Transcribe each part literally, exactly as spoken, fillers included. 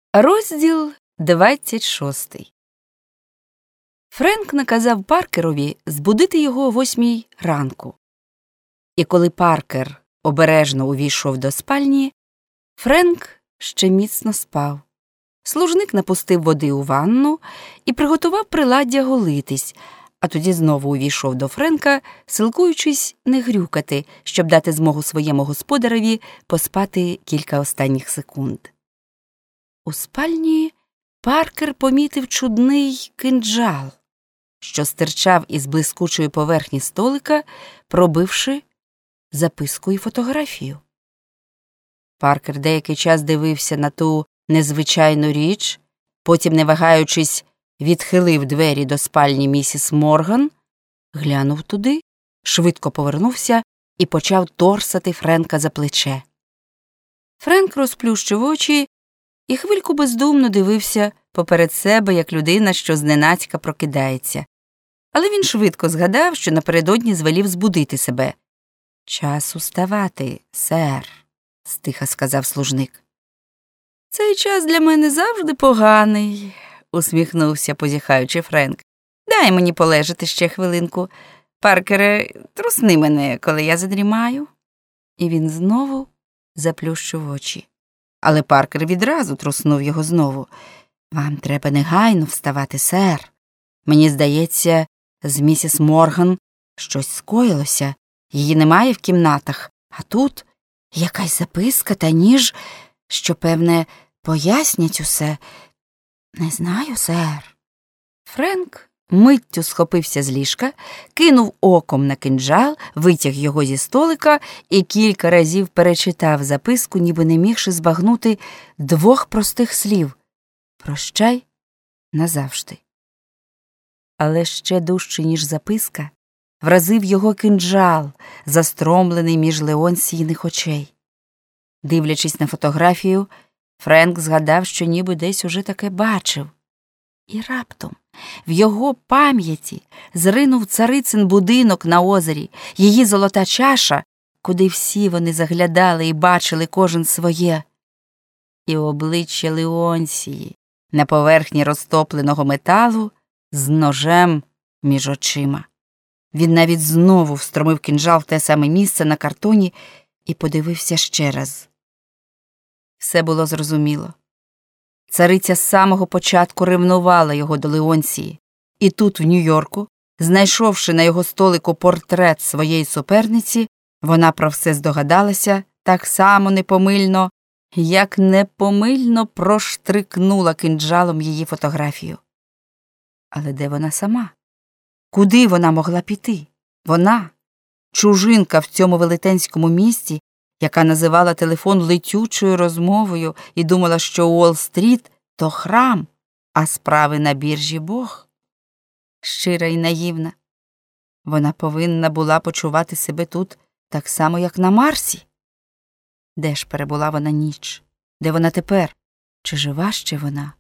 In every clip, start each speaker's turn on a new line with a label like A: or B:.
A: Розділ двадцять шостий. Френк наказав Паркерові збудити його о восьмій ранку. І коли Паркер обережно увійшов до спальні, Френк ще міцно спав. Служник напустив води у ванну і приготував приладдя голитись, а тоді знову увійшов до Френка, силкуючись не грюкати, щоб дати змогу своєму господареві поспати кілька останніх секунд. У спальні Паркер помітив чудний кинджал, що стирчав із блискучої поверхні столика, пробивши записку і фотографію. Паркер деякий час дивився на ту незвичайну річ, потім, не вагаючись, відхилив двері до спальні місіс Морган, глянув туди, швидко повернувся і почав торсати Френка за плече. Френк розплющив очі і хвильку бездумно дивився поперед себе, як людина, що зненацька прокидається. Але він швидко згадав, що напередодні звелів збудити себе. «Час уставати, сер», – стиха сказав служник. «Цей час для мене завжди поганий», – усміхнувся, позіхаючи Френк. «Дай мені полежати ще хвилинку. Паркере, трусни мене, коли я задрімаю». І він знову заплющив очі. Але Паркер відразу труснув його знову. «Вам треба негайно вставати, сер. Мені здається, з місіс Морган щось скоїлося. Її немає в кімнатах, а тут якась записка та ніж, що, певне, пояснять усе. Не знаю, сер». Френк миттю схопився з ліжка, кинув оком на кинджал, витяг його зі столика і кілька разів перечитав записку, ніби не мігши збагнути двох простих слів «Прощай назавжди». Але ще дужче, ніж записка, вразив його кинджал, застромлений між Леонсіїних очей. Дивлячись на фотографію, Френк згадав, що ніби десь уже таке бачив. І раптом в його пам'яті зринув царицин будинок на озері, її золота чаша, куди всі вони заглядали і бачили кожен своє. І обличчя Леонсії на поверхні розтопленого металу з ножем між очима. Він навіть знову встромив кинджал в те саме місце на картоні і подивився ще раз. Все було зрозуміло. Цариця з самого початку ревнувала його до Леонсії, і тут, в Нью-Йорку, знайшовши на його столику портрет своєї суперниці, вона про все здогадалася так само непомильно, як непомильно проштрикнула кинджалом її фотографію. Але де вона сама? Куди вона могла піти? Вона, чужинка в цьому велетенському місті, яка називала телефон летючою розмовою і думала, що Уолл-стріт – то храм, а справи на біржі – Бог. Щира і наївна. Вона повинна була почувати себе тут так само, як на Марсі. Де ж перебула вона ніч? Де вона тепер? Чи жива ще вона?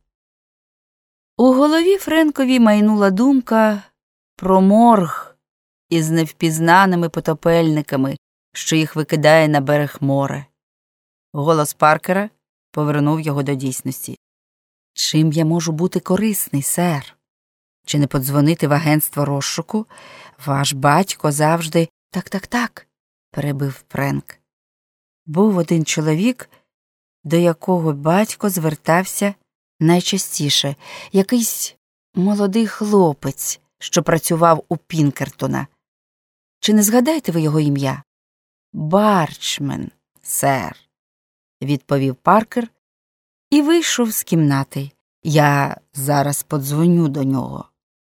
A: У голові Френкові майнула думка про морг із невпізнаними потопельниками, що їх викидає на берег море. Голос Паркера повернув його до дійсності. «Чим я можу бути корисний, сер? Чи не подзвонити в агентство розшуку? Ваш батько завжди...» «Так-так-так», – перебив Френк. Був один чоловік, до якого батько звертався найчастіше. Якийсь молодий хлопець, що працював у Пінкертона. Чи не згадаєте ви його ім'я? «Барчмен, сер», – відповів Паркер і вийшов з кімнати. «Я зараз подзвоню до нього».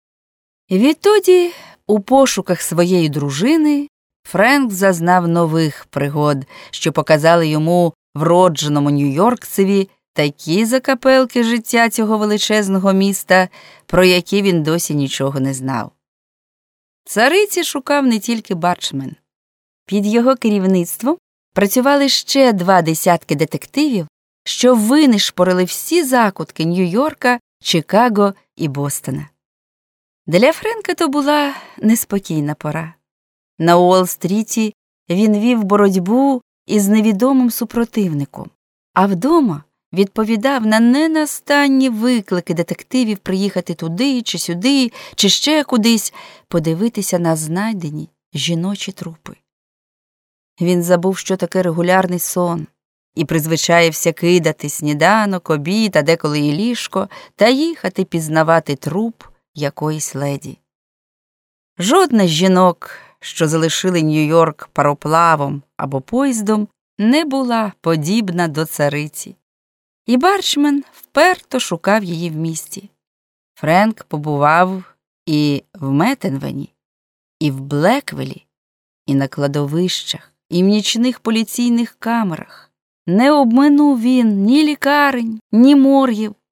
A: Відтоді, у пошуках своєї дружини, Френк зазнав нових пригод, що показали йому, вродженому нью-йоркцеві, такі закапелки життя цього величезного міста, про які він досі нічого не знав. Цариці шукав не тільки Барчмен. Під його керівництвом працювали ще два десятки детективів, що винишпорили всі закутки Нью-Йорка, Чикаго і Бостона. Для Френка то була неспокійна пора. На Уолл-стріті він вів боротьбу із невідомим супротивником, а вдома відповідав на ненастанні виклики детективів приїхати туди чи сюди, чи ще кудись, подивитися на знайдені жіночі трупи. Він забув, що таке регулярний сон, і призвичаєвся кидати сніданок, обід, а деколи і ліжко, та їхати пізнавати труп якоїсь леді. Жодна з жінок, що залишили Нью-Йорк пароплавом або поїздом, не була подібна до цариці. І Барчмен вперто шукав її в місті. Френк побував і в Меттенвені, і в Блеквелі, і на кладовищах, і в нічних поліційних камерах. Не обминув він ні лікарень, ні моргів,